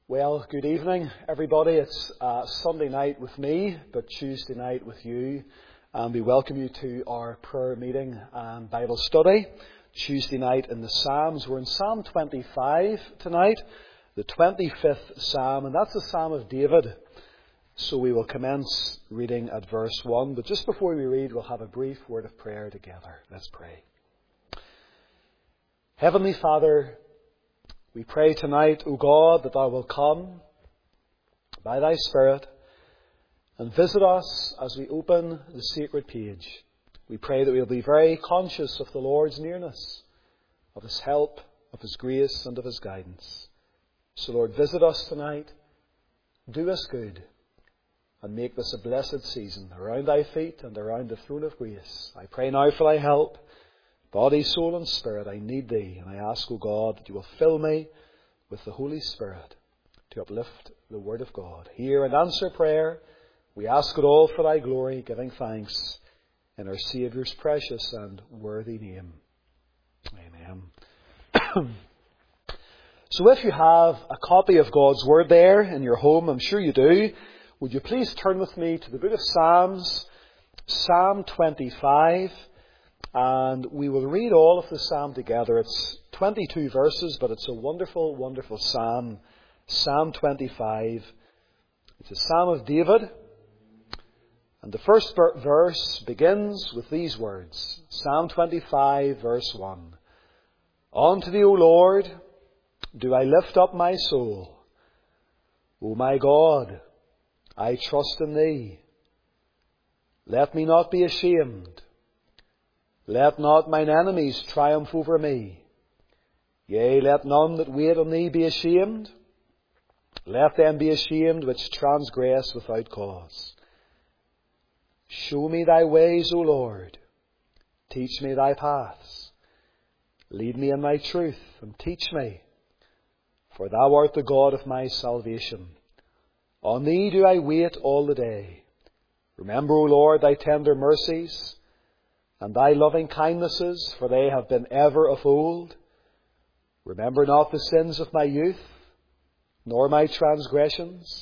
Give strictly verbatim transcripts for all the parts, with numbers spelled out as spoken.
Well, good evening, everybody. It's uh, Sunday night with me, but Tuesday night with you. And we welcome you to our prayer meeting and Bible study. Tuesday night in the Psalms. We're in Psalm twenty-five tonight, the twenty-fifth Psalm, and that's the Psalm of David. So we will commence reading at verse one. But just before we read, we'll have a brief word of prayer together. Let's pray. Heavenly Father, we pray tonight, O God, that Thou wilt come by Thy Spirit and visit us as we open the sacred page. We pray that we'll be very conscious of the Lord's nearness, of His help, of His grace and of His guidance. So Lord, visit us tonight, do us good, and make this a blessed season around Thy feet and around the throne of grace. I pray now for Thy help. Body, soul and spirit, I need Thee, and I ask, O God, that You will fill me with the Holy Spirit to uplift the Word of God. Hear and answer prayer. We ask it all for Thy glory, giving thanks in our Saviour's precious and worthy name. Amen. So if you have a copy of God's Word there in your home, I'm sure you do, would you please turn with me to the book of Psalms, Psalm twenty-five. And we will read all of the psalm together. It's twenty-two verses, but it's a wonderful, wonderful psalm. Psalm twenty-five. It's a psalm of David. And the first verse begins with these words. Psalm twenty-five, verse one. Unto Thee, O Lord, do I lift up my soul. O my God, I trust in Thee. Let me not be ashamed. Let not mine enemies triumph over me. Yea, let none that wait on Thee be ashamed. Let them be ashamed which transgress without cause. Show me Thy ways, O Lord. Teach me Thy paths. Lead me in Thy truth, and teach me. For Thou art the God of my salvation. On Thee do I wait all the day. Remember, O Lord, Thy tender mercies, and Thy loving kindnesses, for they have been ever of old. Remember not the sins of my youth, nor my transgressions.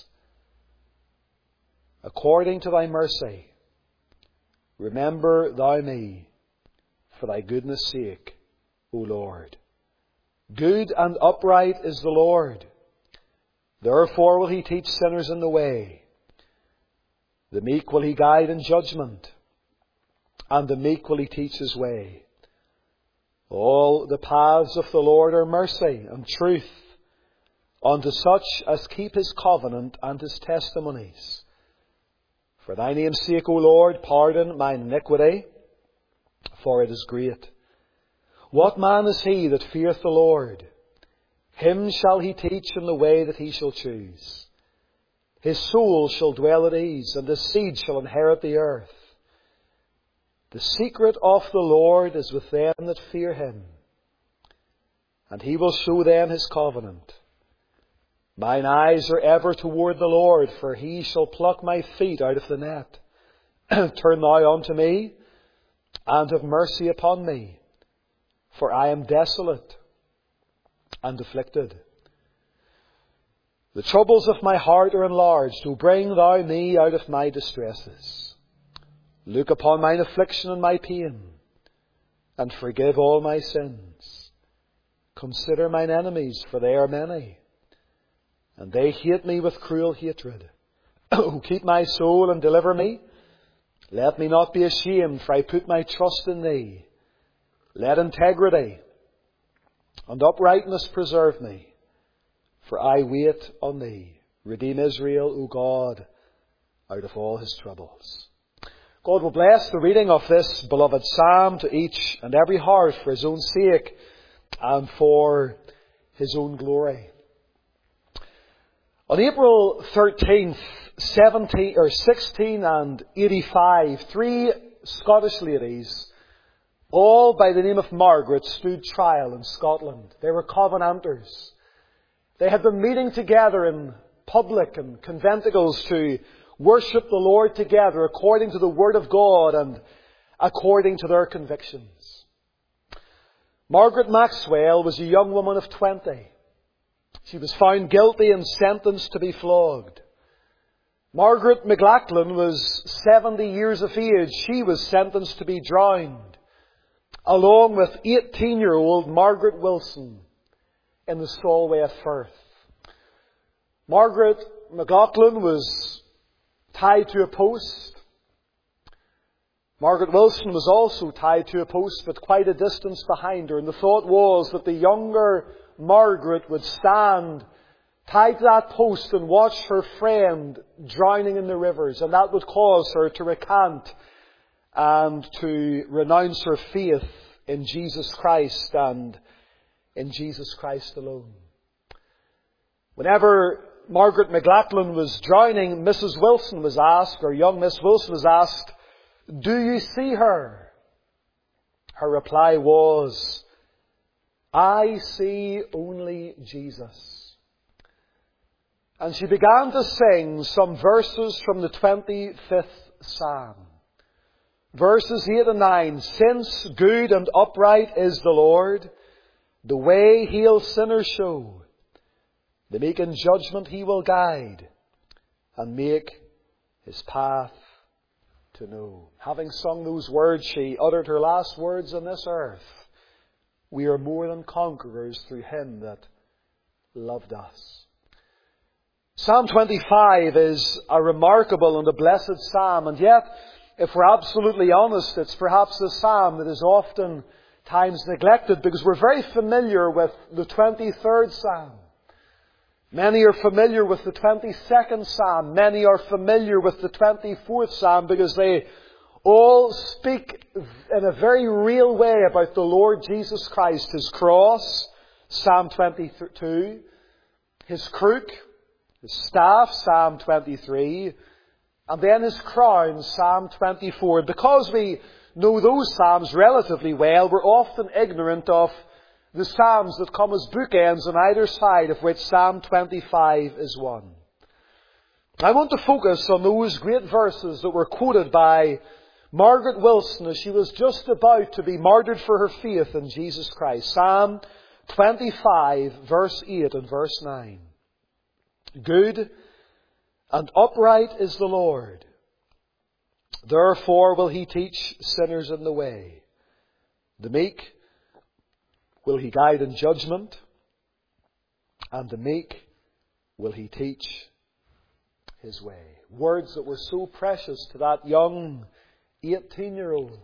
According to Thy mercy, remember Thou me, for Thy goodness' sake, O Lord. Good and upright is the Lord. Therefore will He teach sinners in the way. The meek will He guide in judgment, and the meek will He teach His way. All the paths of the Lord are mercy and truth unto such as keep His covenant and His testimonies. For Thy name's sake, O Lord, pardon mine iniquity, for it is great. What man is he that feareth the Lord? Him shall He teach in the way that he shall choose. His soul shall dwell at ease, and his seed shall inherit the earth. The secret of the Lord is with them that fear Him, and He will show them His covenant. Mine eyes are ever toward the Lord, for He shall pluck my feet out of the net. Turn Thou unto me, and have mercy upon me, for I am desolate and afflicted. The troubles of my heart are enlarged. O bring Thou me out of my distresses. Look upon mine affliction and my pain, and forgive all my sins. Consider mine enemies, for they are many, and they hate me with cruel hatred. O keep my soul and deliver me. Let me not be ashamed, for I put my trust in Thee. Let integrity and uprightness preserve me, for I wait on Thee. Redeem Israel, O God, out of all his troubles. God will bless the reading of this beloved psalm to each and every heart for His own sake and for His own glory. On April thirteenth, seventeen or sixteen and eighty-five, three Scottish ladies, all by the name of Margaret, stood trial in Scotland. They were Covenanters. They had been meeting together in public and conventicles to worship the Lord together according to the Word of God and according to their convictions. Margaret Maxwell was a young woman of twenty, She was found guilty and sentenced to be flogged. Margaret McLachlan was seventy years of age. She was sentenced to be drowned, along with eighteen-year-old Margaret Wilson in the Solway of Firth. Margaret McLachlan was tied to a post. Margaret Wilson was also tied to a post, but quite a distance behind her. And the thought was that the younger Margaret would stand tied to that post and watch her friend drowning in the rivers. And that would cause her to recant and to renounce her faith in Jesus Christ and in Jesus Christ alone. Whenever Margaret McLachlan was drowning, Missus Wilson was asked, or young Miss Wilson was asked, "Do you see her?" Her reply was, "I see only Jesus." And she began to sing some verses from the twenty-fifth Psalm. Verses eight and nine. "Since good and upright is the Lord, the way He'll sinners show. The meek in judgment He will guide, and make His path to know." Having sung those words, she uttered her last words on this earth. We are more than conquerors through Him that loved us. Psalm twenty-five is a remarkable and a blessed psalm, and yet, if we're absolutely honest, it's perhaps a psalm that is often times neglected because we're very familiar with the twenty-third Psalm. Many are familiar with the twenty-second Psalm. Many are familiar with the twenty-fourth Psalm because they all speak in a very real way about the Lord Jesus Christ. His cross, Psalm twenty-two. His crook, His staff, Psalm twenty-three. And then His crown, Psalm twenty-four. Because we know those Psalms relatively well, we're often ignorant of the Psalms that come as bookends on either side, of which Psalm twenty-five is one. I want to focus on those great verses that were quoted by Margaret Wilson as she was just about to be martyred for her faith in Jesus Christ. Psalm twenty-five, verse eight and verse nine. "Good and upright is the Lord. Therefore will He teach sinners in the way. The meek will He guide in judgment, and the meek will He teach His way." Words that were so precious to that young eighteen-year-old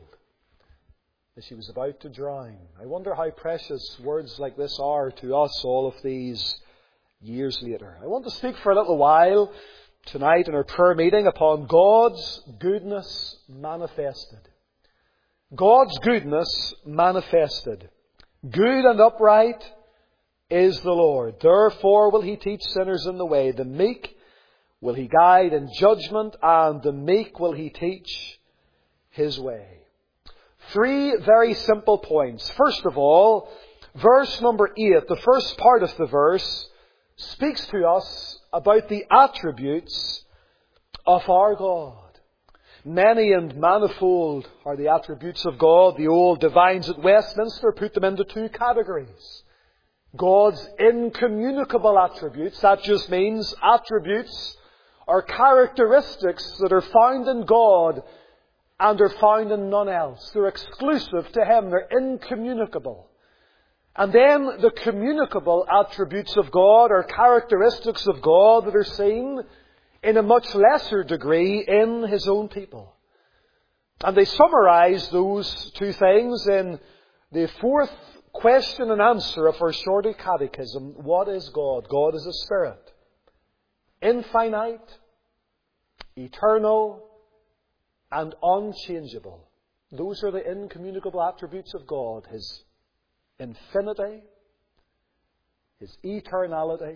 as she was about to drown. I wonder how precious words like this are to us all of these years later. I want to speak for a little while tonight in our prayer meeting upon God's goodness manifested. God's goodness manifested. "Good and upright is the Lord. Therefore will He teach sinners in the way. The meek will He guide in judgment, and the meek will He teach His way." Three very simple points. First of all, verse number eight, the first part of the verse, speaks to us about the attributes of our God. Many and manifold are the attributes of God. The old divines at Westminster put them into two categories. God's incommunicable attributes, that just means attributes or characteristics that are found in God and are found in none else. They're exclusive to Him. They're incommunicable. And then the communicable attributes of God or characteristics of God that are seen in a much lesser degree in His own people. And they summarize those two things in the fourth question and answer of our Shorty Catechism. What is God? God is a spirit. Infinite, eternal, and unchangeable. Those are the incommunicable attributes of God. His infinity, His eternality,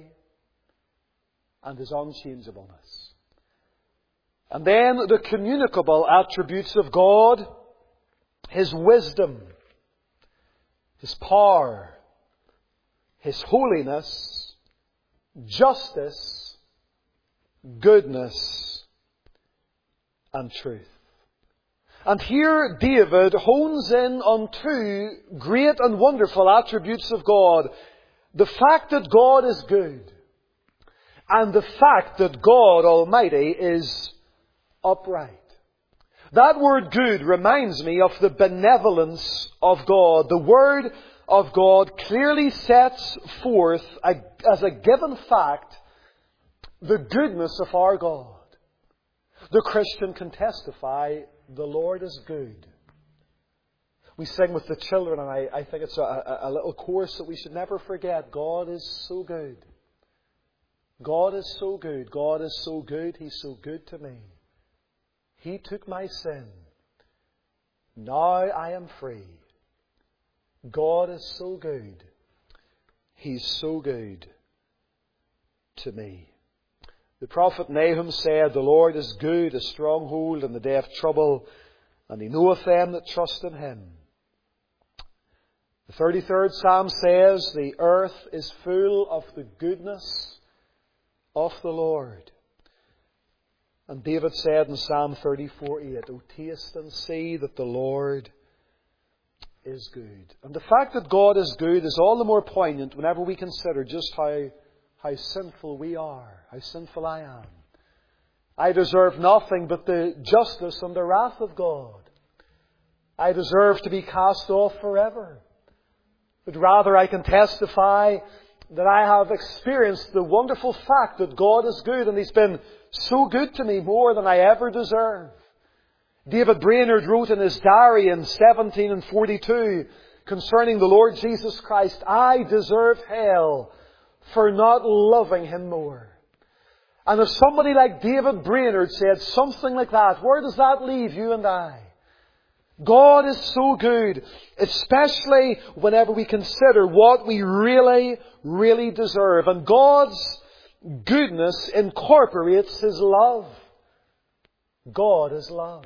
and His unchangeableness. And then the communicable attributes of God, His wisdom, His power, His holiness, justice, goodness, and truth. And here David hones in on two great and wonderful attributes of God The fact that God is good and the fact that God Almighty is upright. That word good reminds me of the benevolence of God. The Word of God clearly sets forth a, as a given fact the goodness of our God. The Christian can testify, the Lord is good. We sing with the children, and I, I think it's a, a, a little chorus that we should never forget. God is so good. God is so good. God is so good. He's so good to me. He took my sin. Now I am free. God is so good. He's so good to me. The prophet Nahum said, the Lord is good, a stronghold in the day of trouble, and He knoweth them that trust in Him. The thirty-third Psalm says, the earth is full of the goodness of the Lord. And David said in Psalm thirty-four eight, O taste and see that the Lord is good. And the fact that God is good is all the more poignant whenever we consider just how, how sinful we are, how sinful I am. I deserve nothing but the justice and the wrath of God. I deserve to be cast off forever. But rather I can testify that I have experienced the wonderful fact that God is good, and He's been so good to me, more than I ever deserve. David Brainerd wrote in his diary in seventeen and forty-two concerning the Lord Jesus Christ, I deserve hell for not loving Him more. And if somebody like David Brainerd said something like that, where does that leave you and I? God is so good, especially whenever we consider what we really, really deserve. And God's goodness incorporates His love. God is love.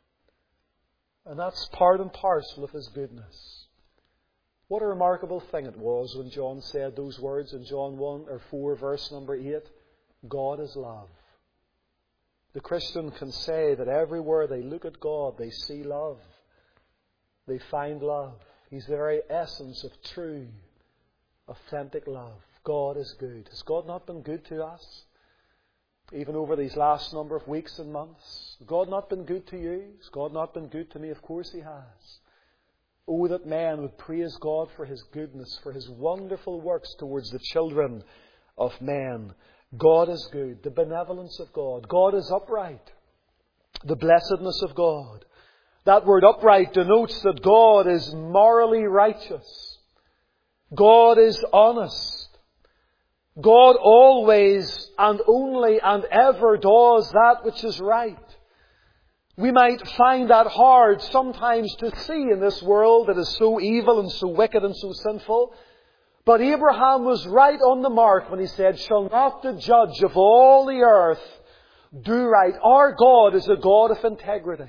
And that's part and parcel of His goodness. What a remarkable thing it was when John said those words in John one or four verse number eight. God is love. The Christian can say that everywhere they look at God, they see love. They find love. He's the very essence of true, authentic love. God is good. Has God not been good to us? Even over these last number of weeks and months. Has God not been good to you? Has God not been good to me? Of course He has. Oh, that man would praise God for His goodness, for His wonderful works towards the children of men. God is good. The benevolence of God. God is upright. The blessedness of God. That word upright denotes that God is morally righteous. God is honest. God always and only and ever does that which is right. We might find that hard sometimes to see in this world that is so evil and so wicked and so sinful. But Abraham was right on the mark when he said, shall not the judge of all the earth do right? Our God is a God of integrity.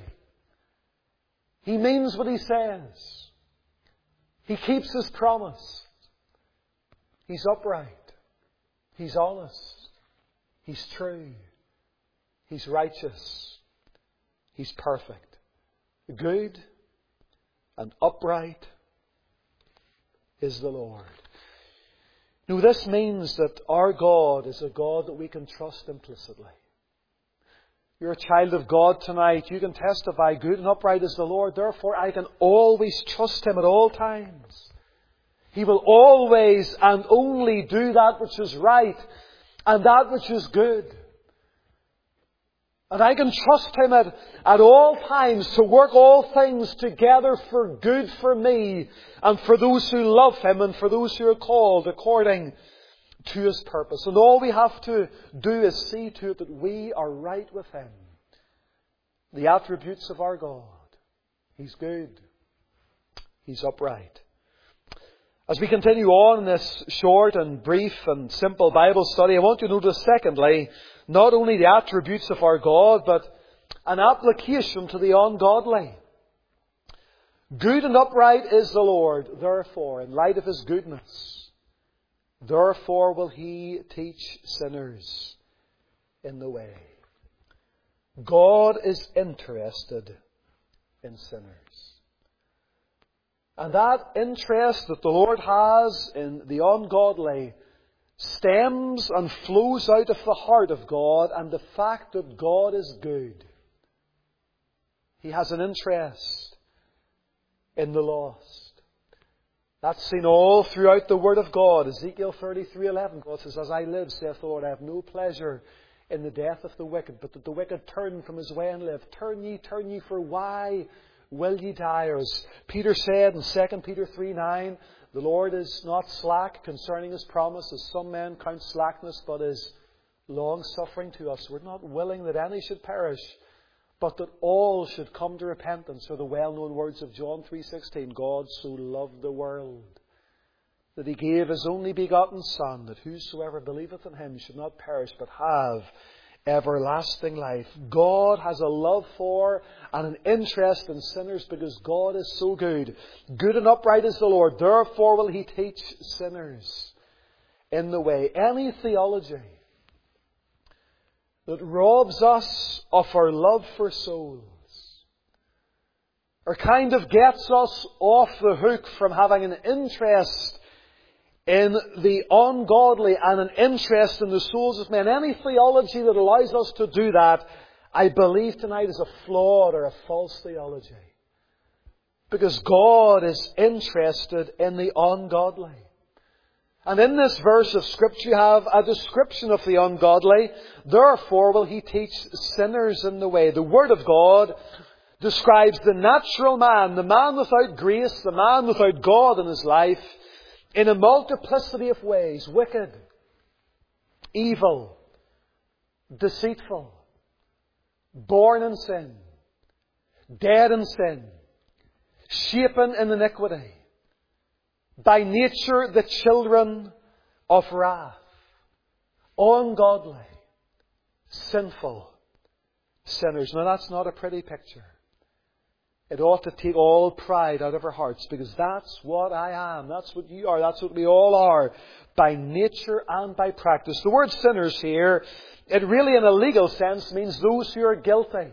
He means what He says. He keeps His promise. He's upright. He's honest. He's true. He's righteous. He's perfect. Good and upright is the Lord. Now, this means that our God is a God that we can trust implicitly. You're a child of God tonight. You can testify, good and upright is the Lord. Therefore, I can always trust Him at all times. He will always and only do that which is right and that which is good. And I can trust Him at, at all times to work all things together for good for me and for those who love Him and for those who are called according to His purpose. And all we have to do is see to it that we are right with Him. The attributes of our God. He's good. He's upright. As we continue on in this short and brief and simple Bible study, I want you to notice, secondly, not only the attributes of our God, but an application to the ungodly. Good and upright is the Lord, therefore, in light of His goodness, therefore will He teach sinners in the way. God is interested in sinners. And that interest that the Lord has in the ungodly stems and flows out of the heart of God and the fact that God is good. He has an interest in the lost. That's seen all throughout the Word of God. Ezekiel thirty-three eleven, God says, "As I live, saith the Lord, I have no pleasure in the death of the wicked, but that the wicked turn from his way and live. Turn ye, turn ye, for why will ye die?" Or as Peter said in Second Peter three nine, "The Lord is not slack concerning His promise, as some men count slackness, but is long-suffering to us." We're not willing that any should perish, but that all should come to repentance. Or the well-known words of John three sixteen, "God so loved the world, that He gave His only begotten Son, that whosoever believeth in Him should not perish, but have everlasting life." God has a love for and an interest in sinners because God is so good. Good and upright is the Lord. Therefore will He teach sinners in the way. Any theology that robs us of our love for souls, or kind of gets us off the hook from having an interest in the ungodly and an interest in the souls of men, any theology that allows us to do that, I believe tonight is a flawed or a false theology. Because God is interested in the ungodly. And in this verse of Scripture you have a description of the ungodly. Therefore will He teach sinners in the way. The Word of God describes the natural man, the man without grace, the man without God in his life, in a multiplicity of ways. Wicked, evil, deceitful, born in sin, dead in sin, shapen in iniquity, by nature the children of wrath, ungodly, sinful sinners. Now that's not a pretty picture. It ought to take all pride out of our hearts, because that's what I am. That's what you are. That's what we all are, by nature and by practice. The word sinners here, it really in a legal sense means those who are guilty.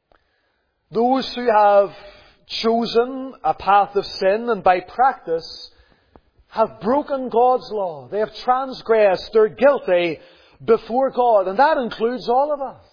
Those who have chosen a path of sin and by practice have broken God's law. They have transgressed. They're guilty before God. And that includes all of us.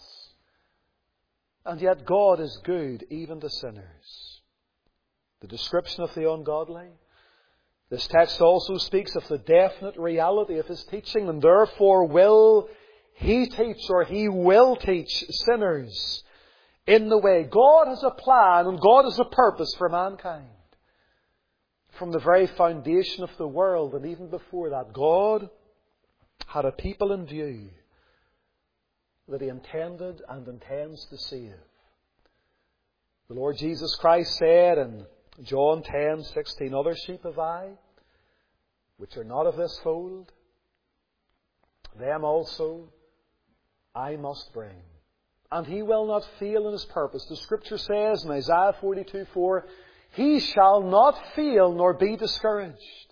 And yet God is good even to sinners. The description of the ungodly. This text also speaks of the definite reality of His teaching, and therefore will He teach, or He will teach sinners in the way. God has a plan and God has a purpose for mankind. From the very foundation of the world, and even before that, God had a people in view that He intended and intends to save. The Lord Jesus Christ said in John ten sixteen, "Other sheep have I, which are not of this fold. Them also I must bring." And He will not fail in His purpose. The Scripture says in Isaiah forty-two four, "He shall not fail nor be discouraged."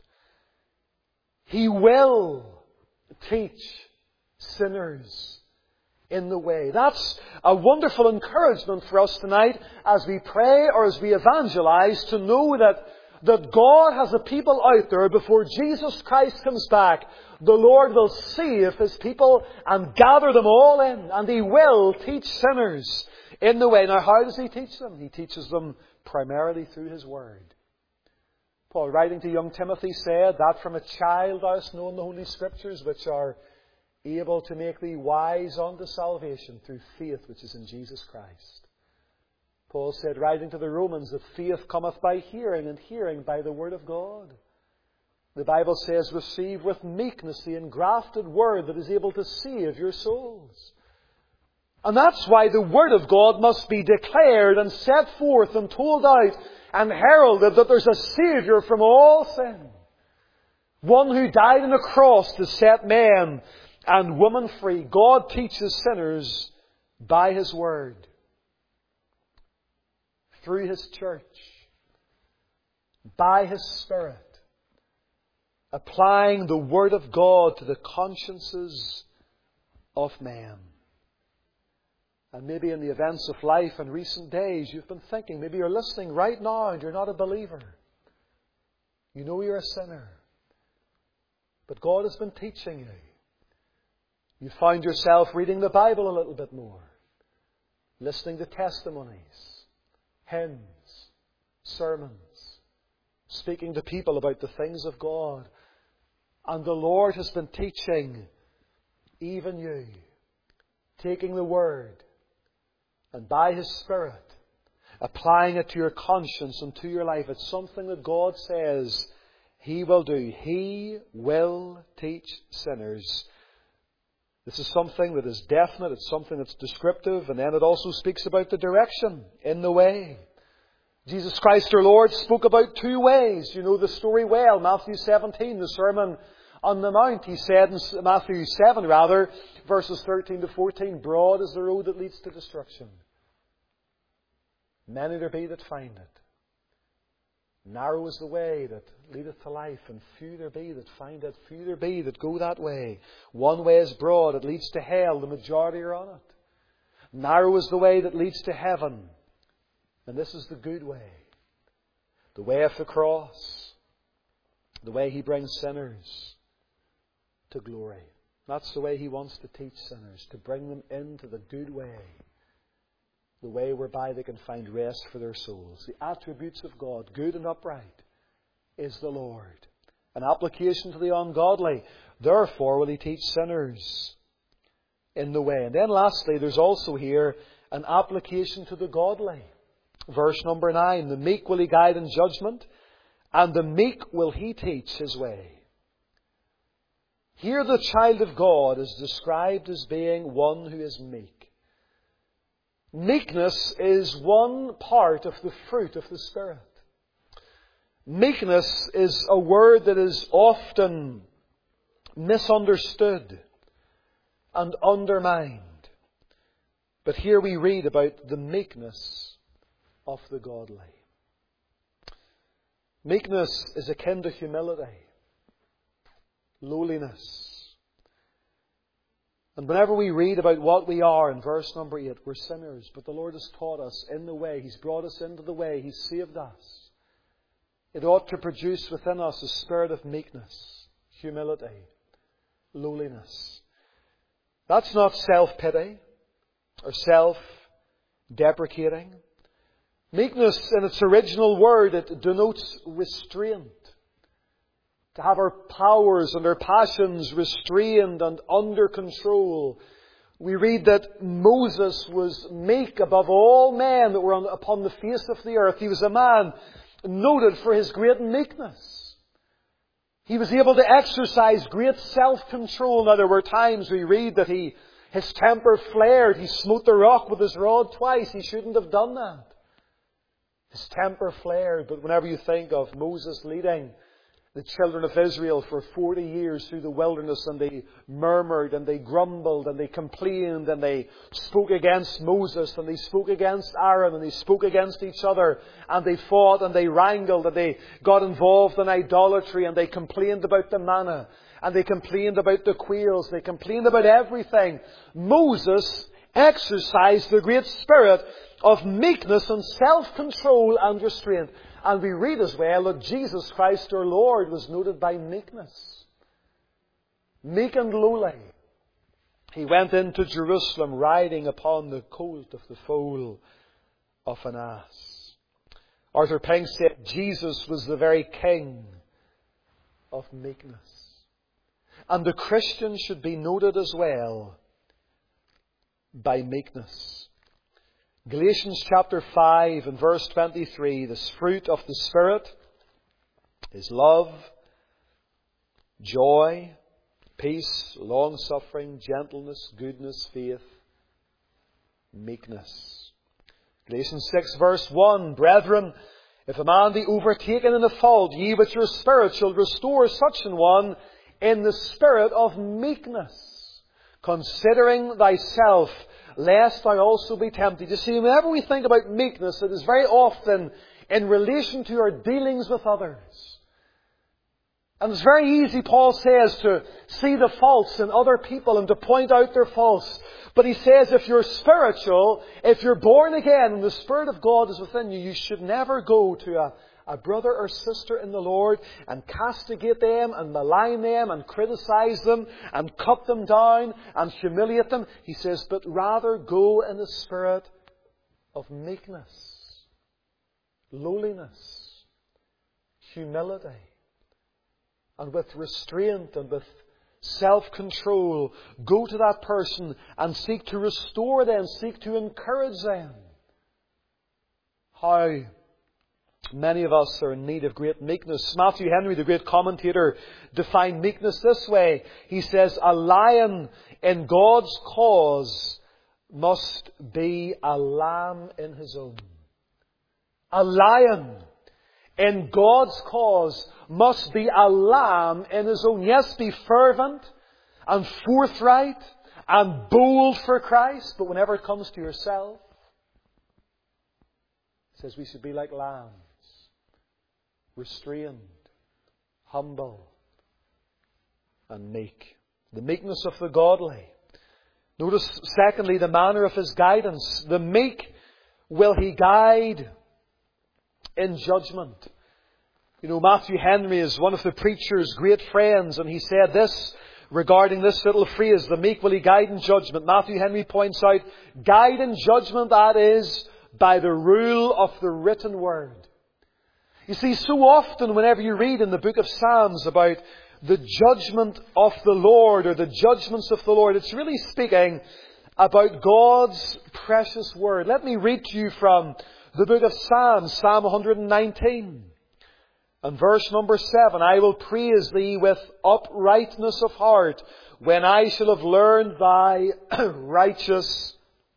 He will teach sinners in the way. That's a wonderful encouragement for us tonight as we pray or as we evangelize, to know that, that God has a people out there before Jesus Christ comes back. The Lord will save His people and gather them all in, and He will teach sinners in the way. Now, how does He teach them? He teaches them primarily through His Word. Paul, writing to young Timothy, said that from a child thou hast known the Holy Scriptures, which are able to make thee wise unto salvation through faith which is in Jesus Christ. Paul said, writing to the Romans, that faith cometh by hearing, and hearing by the Word of God. The Bible says, receive with meekness the engrafted Word that is able to save your souls. And that's why the Word of God must be declared and set forth and told out and heralded, that there's a Saviour from all sin. One who died on a cross to set men and women free. God teaches sinners by His Word, through His church, by His Spirit, applying the Word of God to the consciences of men. And maybe in the events of life in recent days, you've been thinking, maybe you're listening right now and you're not a believer. You know you're a sinner. But God has been teaching you. You find yourself reading the Bible a little bit more. Listening to testimonies, hymns, sermons. Speaking to people about the things of God. And the Lord has been teaching even you. Taking the Word and by His Spirit applying it to your conscience and to your life. It's something that God says He will do. He will teach sinners. This is something that is definite. It's something that's descriptive. And then it also speaks about the direction in the way. Jesus Christ our Lord spoke about two ways. You know the story well. Matthew seventeen, the Sermon on the Mount. He said in Matthew seven, rather, verses thirteen to fourteen, broad is the road that leads to destruction. Many there be that find it. Narrow is the way that leadeth to life, and few there be that find it. Few there be that go that way. One way is broad, it leads to hell. The majority are on it. Narrow is the way that leads to heaven. And this is the good way. The way of the cross. The way He brings sinners to glory. That's the way He wants to teach sinners. To bring them into the good way. The way whereby they can find rest for their souls. The attributes of God, good and upright, is the Lord. An application to the ungodly. Therefore will He teach sinners in the way. And then lastly, there's also here an application to the godly. Verse number nine. The meek will He guide in judgment, and the meek will He teach His way. Here the child of God is described as being one who is meek. Meekness is one part of the fruit of the Spirit. Meekness is a word that is often misunderstood and undermined. But here we read about the meekness of the godly. Meekness is akin to humility, lowliness. And whenever we read about what we are in verse number eight, we're sinners. But the Lord has taught us in the way. He's brought us into the way. He's saved us. It ought to produce within us a spirit of meekness, humility, lowliness. That's not self-pity or self-deprecating. Meekness, in its original word, it denotes restraint. To have our powers and our passions restrained and under control. We read that Moses was meek above all men that were on, upon the face of the earth. He was a man noted for his great meekness. He was able to exercise great self-control. Now there were times we read that he, his temper flared. He smote the rock with his rod twice. He shouldn't have done that. His temper flared. But whenever you think of Moses leading the children of Israel for forty years through the wilderness, and they murmured and they grumbled and they complained and they spoke against Moses and they spoke against Aaron and they spoke against each other and they fought and they wrangled and they got involved in idolatry and they complained about the manna and they complained about the quails, they complained about everything. Moses exercised the great spirit of meekness and self-control and restraint. And we read as well that Jesus Christ our Lord was noted by meekness. Meek and lowly. He went into Jerusalem riding upon the colt of the foal of an ass. Arthur Pink said Jesus was the very king of meekness. And the Christian should be noted as well by meekness. Galatians chapter five and verse twenty-three, this fruit of the Spirit is love, joy, peace, long-suffering, gentleness, goodness, faith, meekness. Galatians six verse one, brethren, if a man be overtaken in a fault, ye with your spirit shall restore such an one in the spirit of meekness, considering thyself, lest I also be tempted. You see, whenever we think about meekness, it is very often in relation to our dealings with others. And it's very easy, Paul says, to see the faults in other people and to point out their faults. But he says if you're spiritual, if you're born again and the Spirit of God is within you, you should never go to a, a brother or sister in the Lord and castigate them and malign them and criticize them and cut them down and humiliate them. He says, but rather go in the spirit of meekness, lowliness, humility, and with restraint and with self-control. Go to that person and seek to restore them, seek to encourage them. How many of us are in need of great meekness. Matthew Henry, the great commentator, defined meekness this way. He says, a lion in God's cause must be a lamb in his own. A lion in God's cause must be a lamb in his own. Yes, be fervent and forthright and bold for Christ, but whenever it comes to yourself, it says we should be like lambs, restrained, humble, and meek. The meekness of the godly. Notice, secondly, the manner of his guidance. The meek will he guide in judgment. You know, Matthew Henry is one of the preacher's great friends, and he said this regarding this little phrase, the meek will he guide in judgment. Matthew Henry points out, guide in judgment, that is, by the rule of the written word. You see, so often whenever you read in the book of Psalms about the judgment of the Lord or the judgments of the Lord, it's really speaking about God's precious word. Let me read to you from the book of Psalms, Psalm one nineteen. And verse number seven, I will praise thee with uprightness of heart when I shall have learned thy righteous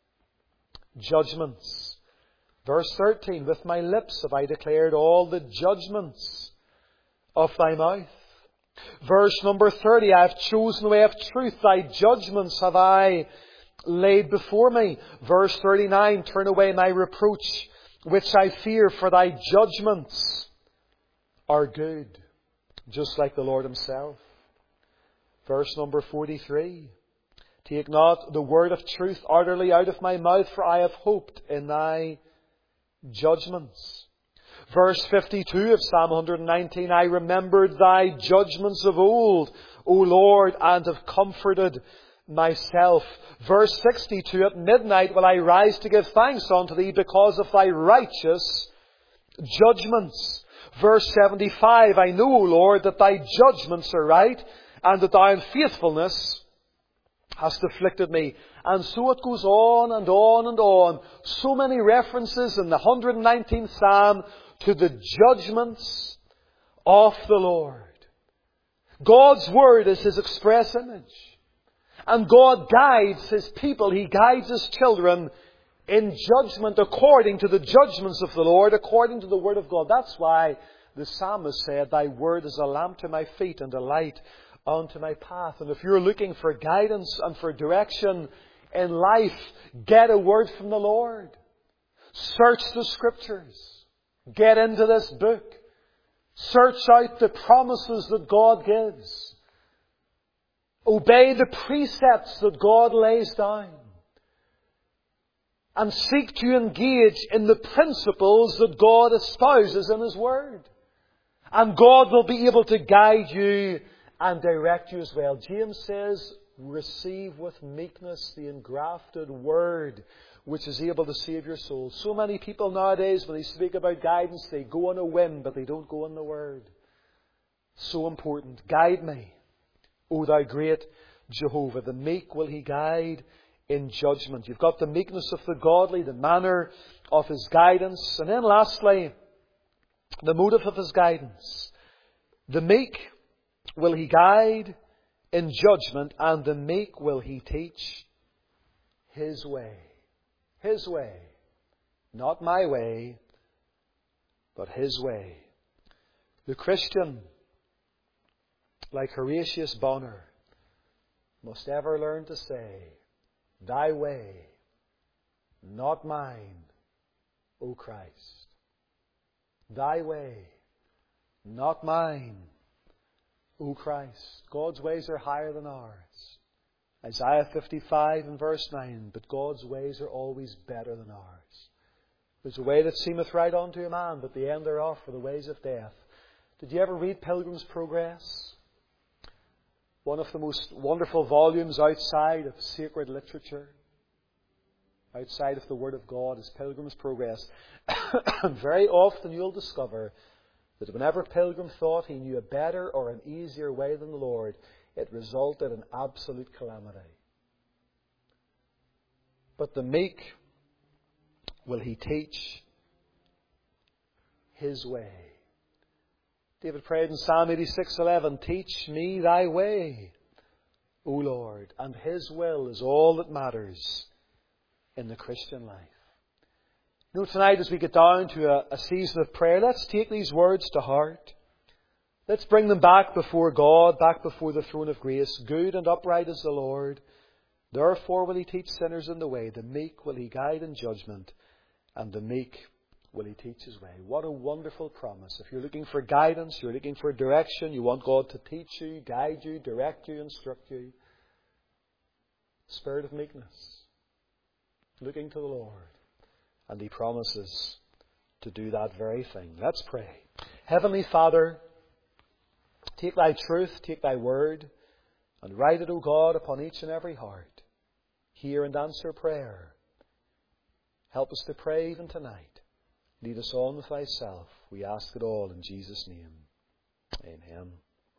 judgments. Verse thirteen, with my lips have I declared all the judgments of thy mouth. Verse number thirty, I have chosen the way of truth, thy judgments have I laid before me. Verse thirty-nine, turn away my reproach, which I fear, for thy judgments are good, just like the Lord himself. Verse number forty-three, take not the word of truth utterly out of my mouth, for I have hoped in thy judgments. Verse fifty-two of Psalm one nineteen, I remembered thy judgments of old, O Lord, and have comforted myself. Verse sixty-two, at midnight will I rise to give thanks unto thee because of thy righteous judgments. Verse seventy-five, I know, O Lord, that thy judgments are right, and that thou in faithfulness hast afflicted me. And so it goes on and on and on. So many references in the one hundred nineteenth Psalm to the judgments of the Lord. God's Word is His express image. And God guides His people. He guides His children in judgment according to the judgments of the Lord, according to the Word of God. That's why the psalmist said, thy Word is a lamp to my feet and a light unto my path. And if you're looking for guidance and for direction in life, get a word from the Lord. Search the Scriptures. Get into this book. Search out the promises that God gives. Obey the precepts that God lays down. And seek to engage in the principles that God espouses in His Word. And God will be able to guide you and direct you as well. James says, receive with meekness the engrafted Word, which is able to save your soul. So many people nowadays, when they speak about guidance, they go on a whim, but they don't go on the Word. So important. Guide me, O thou great Jehovah. The meek will He guide in judgment. You've got the meekness of the godly, the manner of His guidance. And then lastly, the motive of His guidance. The meek will He guide in judgment, and the meek will He teach His way. His way. Not my way, but His way. The Christian, like Horatius Bonar, must ever learn to say, thy way, not mine, O Christ. Thy way, not mine, O Christ. God's ways are higher than ours. Isaiah fifty-five and verse nine, but God's ways are always better than ours. There's a way that seemeth right unto a man, but the end thereof are the ways of death. Did you ever read Pilgrim's Progress? One of the most wonderful volumes outside of sacred literature, outside of the Word of God, is Pilgrim's Progress. And very often you'll discover that whenever Pilgrim thought he knew a better or an easier way than the Lord, it resulted in absolute calamity. But the meek will he teach his way. David prayed in Psalm eighty-six eleven, teach me thy way, O Lord, and his will is all that matters in the Christian life. You know, tonight as we get down to a, a season of prayer, let's take these words to heart. Let's bring them back before God, back before the throne of grace. Good and upright is the Lord. Therefore will he teach sinners in the way. The meek will he guide in judgment, and the meek will he teach his way. What a wonderful promise. If you're looking for guidance, you're looking for direction, you want God to teach you, guide you, direct you, instruct you. Spirit of meekness. Looking to the Lord. And he promises to do that very thing. Let's pray. Heavenly Father, take thy truth, take thy word, and write it, O God, upon each and every heart. Hear and answer prayer. Help us to pray even tonight. Lead us on with thyself. We ask it all in Jesus' name. Amen.